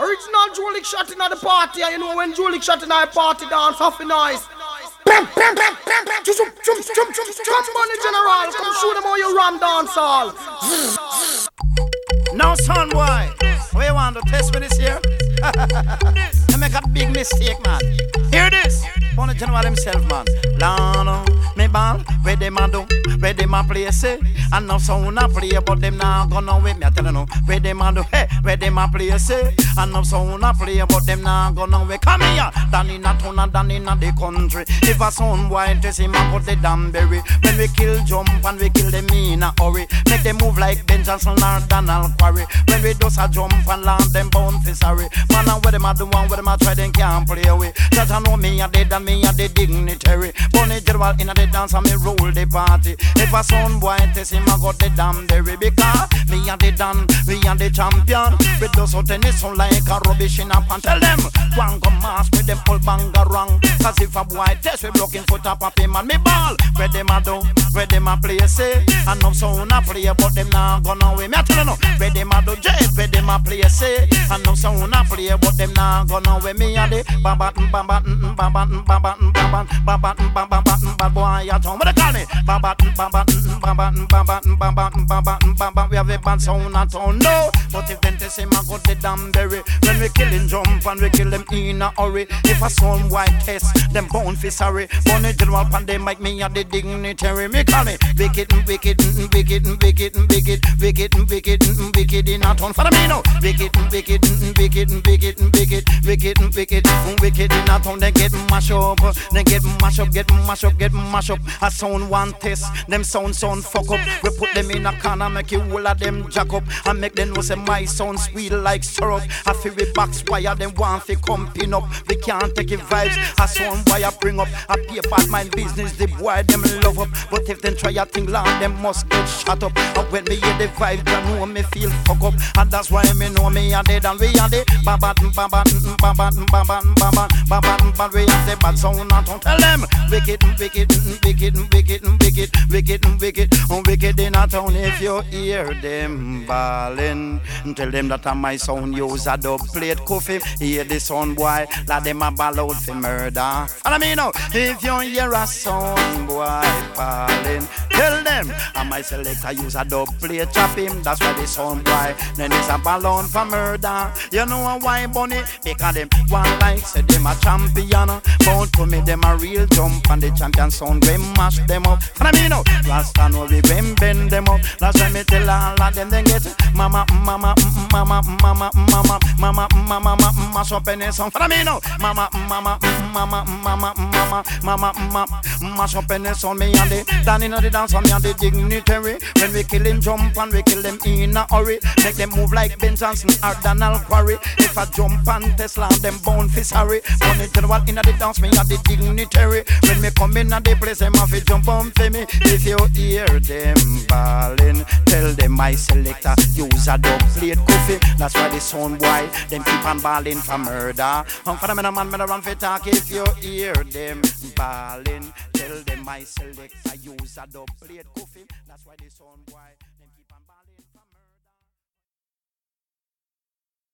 Original Julik shot in at the party, and you know when Julik shot in at the party, dance off the noise. Come on, the general, come shoot them all your ram dance all. Now, son, boy, what you want to test me this year? You make a big mistake, man. Hear this. On the general himself, man. Lano, me ball, where them a do, where them a play, say. And now sound a play, but them not gonna wait. Me a tell you no, where them a do, hey, where them a play, say. And now sound a play, but them not gonna wait. Come here, down in a town and down in a the country. If a sound boy test him, I put the damn berry. When we kill jump and we kill them in a hurry. Make them move like Ben Johnson or Donald Quarry. When we do a jump and land them bound for sorry. Man, and where them a do one, where them a try, them can't play away. Just I know me a dead and me a the dignitary. Bunny general in a the dance and me rule the party. If a son boy test him, I got the damn berry. Because me a the dan, we a the champion. We do so tennis so like a rubbish in a pan. Tell them, go and come mask with them all banga wrong. Cause if a boy test we blocking foot up of him and me ball. Where them a do, where them a play say. And no sound a play but them not gonna win. Me a tell you no, where them a do jet, where them a play say. And no sound a play but them not gonna win. Me a the babat babat babat babat babat babat babat babat boy a town. What they call me? Babat babat babat babat babat babat babat. We have a bad sound a town. No, but if them test him I got the damn berry. When we kill him jump and we kill them in a hurry. If a sound white test, them bound for sorry. Bunny general pan they make me a the dignitary. Me call me wicked, wicked, wicked, wicked, wicked, wicked, wicked, wicked in a town. For me no, wicked, wicked, wicked, wicked, wicked, wicked, wicked, wicked in a town. They get mash up, they get mash up, get mash up, get mash up. A sound one test, them sound fuck up. We put them in a corner, make you all of them jack up, and make them know say my sound sweet like syrup. I feel we box wire, them want to come pin up. We can't take it vibes. A sound wire bring up a pay bad mind business. The boy them love up, but if them try a thing long, them must get shut up. And when me hear the vibe, you know me feel fuck up, and that's why me know me a dead and we a dead. Babat babat babat babat babat babat. We have the bad sound and don't tell them wicked, wicked, wicked, wicked, wicked, wicked, wicked, wicked in a town. If you hear them ballin', tell them that my sound use a dub plate coffee. Hear the sound boy, let them a ball out for murder. Follow me now. If you hear a sound boy ballin', tell them I my selector use a dub plate chop him. That's why the sound boy then it's a ballon for murder. You know why bunny? Because them one like say them a champion. Bound to me them a real jump and the champion sound we mash them up. Follow me now. Rasta know we bend them up. That's why me tell all of them then get mama mama mama mama mama mama mama mash up any song. Follow me now. Mama mama mama mama mama mama mama mash up any song. Me and the down in the dance and me and the dignitary. When we kill him jump and we kill them in a hurry. Make them move like Ben Johnson or Donald Quarry. If I jump and Tesla them bound for sorry. Bunny general in the dance me and the dignitary. When me come in the place them have to jump on for me. If you hear them ballin', tell them my selector use a dub plate coffee. That's why the sound boy them keep on ballin' for murder. And for the man me run for talk. If you hear them ballin', tell them my selector use a dub plate coffee. That's why the sound boy